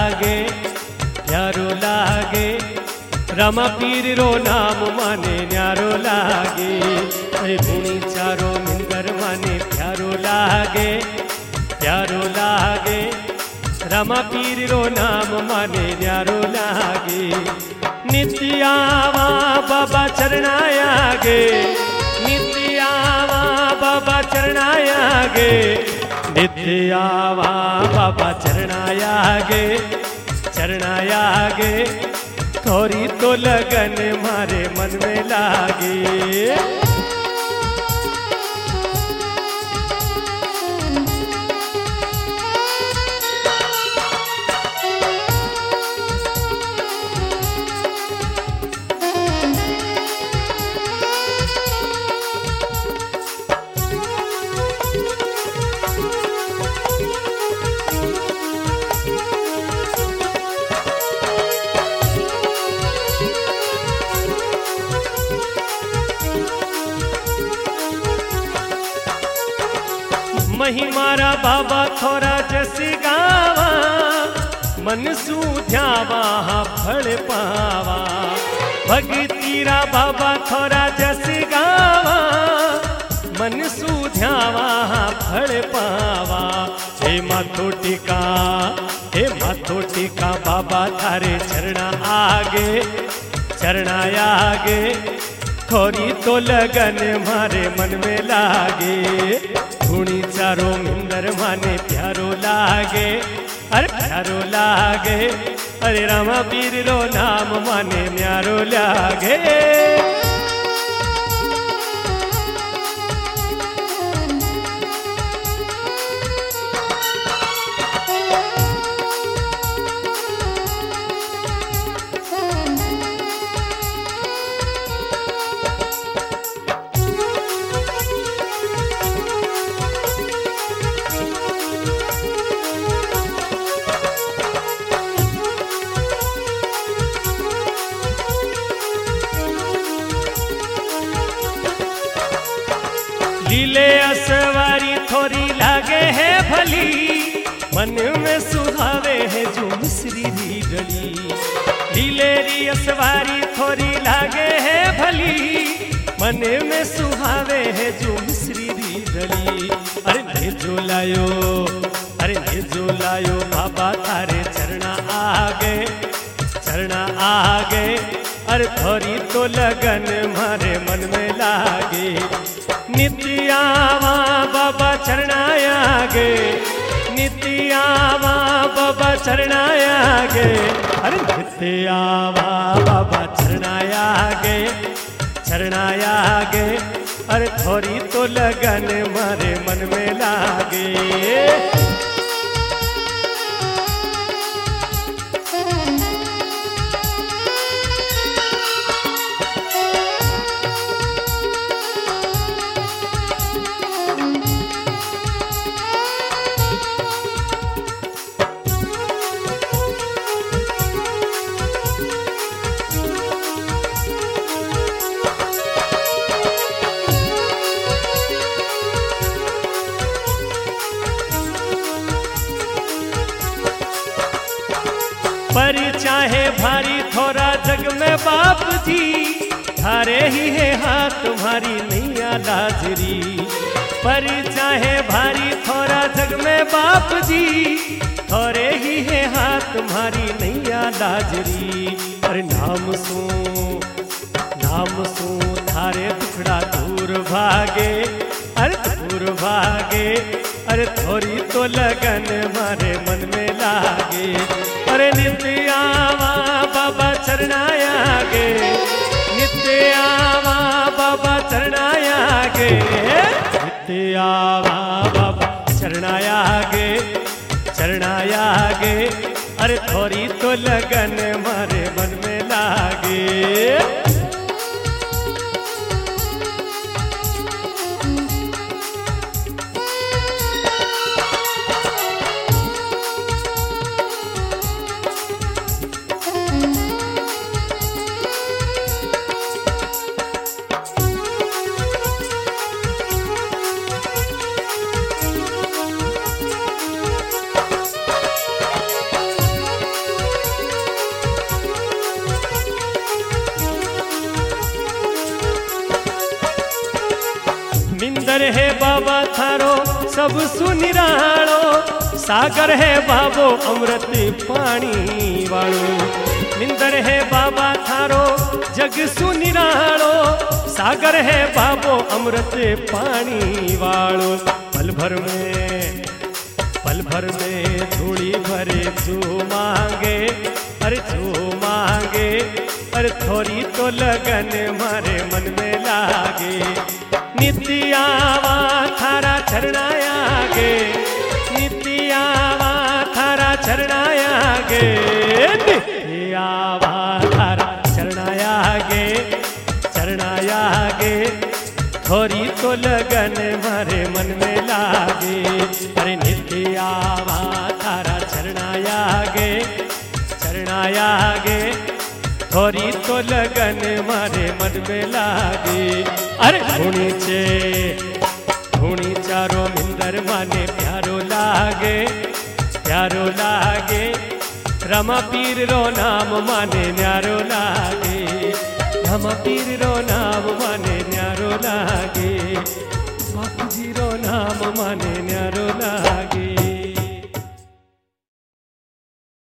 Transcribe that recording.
लागे प्यारो लागे, रमा पीर रो नाम माने न्यारो लागे। अरे धूनी चारो मिंदर माने प्यारो लागे प्यारो लागे, रमा पीर रो नाम माने न्यारो लागे। नित्यावा बाबा चरणायागे, नित्यावा बाबा चरणायागे, नित्यावा बाबा चरणायागे चरणायागे। थोड़ी तो लगन मारे मन में लागे। महिमारा बाबा थोड़ा जस गावा, मन सूझावा फल पावा। भगतीरा बाबा थोड़ा जस गावा, मन सूझावा फल पावा। हे माथो टिका बाबा थारे चरणा आगे चरणा आगे। थोड़ी तो लगन मारे मन में लागे। धूनी चारो मिंदर माने प्यारो लागे, अरे प्यारो लागे। अरे रामा पीर रो नाम माने न्यारो लागे। लीले असवारी थोड़ी लागे है भली, मन में सुहावे है जो मिश्री री गली। लीले री असवारी थोड़ी लागे है भली, मन में सुहावे है जो मिश्री री गली। अरे ने जो लायो बाबा थारे चरणा आगे। अरे थोड़ी तो लगन मारे मन में लागे। नित्यावा बाबा चरणायागे, नित्यावा बाबा चरणायागे। अरे नित्यावा बाबा चरणायागे चरणायागे। अरे थोड़ी तो लगन मारे मन में लागे। पर चाहे भारी थोड़ा जग में बाप जी, थारे ही है हाथ तुम्हारी नैया लाजरी। पर चाहे भारी थोड़ा जग में बाप जी, थोड़े ही है हाथ तुम्हारी नैया लाजरी। अरे नाम सू थारे दुखड़ा दूर भागे, अरे दूर भागे। अरे थोड़ी तो लगन मारे मन में लागे। अरे नित्यावा बाबा चरणायागे, नित्यावा बाबा चरणायागे, नित्यावा बाबा चरणायागे चरणायागे। अरे थोड़ी तो लगन मारे मन में लागे। निंदर है बाबा थारो सब सुनिराणो, सागर है बाबो अमृत पानी वालो। निंदर है बाबा थारो जग सुनिराणो, सागर है बाबो अमृत पानी वालो। पल भर में धूड़ी भरे जो मांगे, अरे जो मांगे, अरे थोड़ी तो लगन मारे मन में लागे। नित्य आवा थारा चरणाया गे, नित्य आवा थारा चरणाया गे, नित्य आवा थारा चरणाया गे, चरणाया गे। थोड़ी तो लगन मारे मन में लागे। अरे नित्य आवा थारा चरणाया गे, चरणाया गे। थोड़ी तो लगन मारे मन में लागे। अरे धूणी चारो मिंदर माने प्यारो लागे, प्यारो लागे। रमा पीर रो नाम माने न्यारो लागे, रमा पीर रो नाम माने न्यारो लागे, बापूजी रो नाम माने न्यारो लागे।